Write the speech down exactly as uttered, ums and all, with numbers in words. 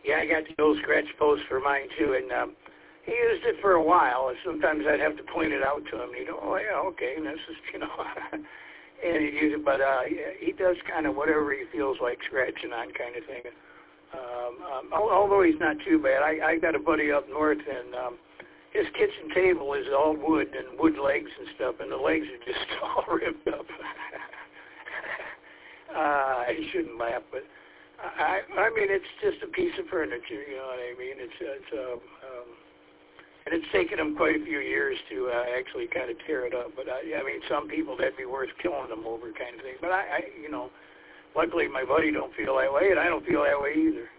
Yeah, I got the old scratch post for mine too, and um, he used it for a while. And sometimes I'd have to point it out to him. He'd go, "Oh yeah, okay." And this is, you know, and he'd use it. But uh, he does kind of whatever he feels like scratching on, kind of thing. Um, um, although he's not too bad. I, I got a buddy up north, and um, his kitchen table is all wood and wood legs and stuff, and the legs are just all ripped up. uh, I shouldn't laugh, but I, I mean, it's just a piece of furniture, you know what I mean? It's, it's um, um, and it's taken him quite a few years to uh, actually kind of tear it up. But I, I mean, some people that'd be worth killing them over, kind of thing. But I, I, you know, luckily my buddy don't feel that way, and I don't feel that way either.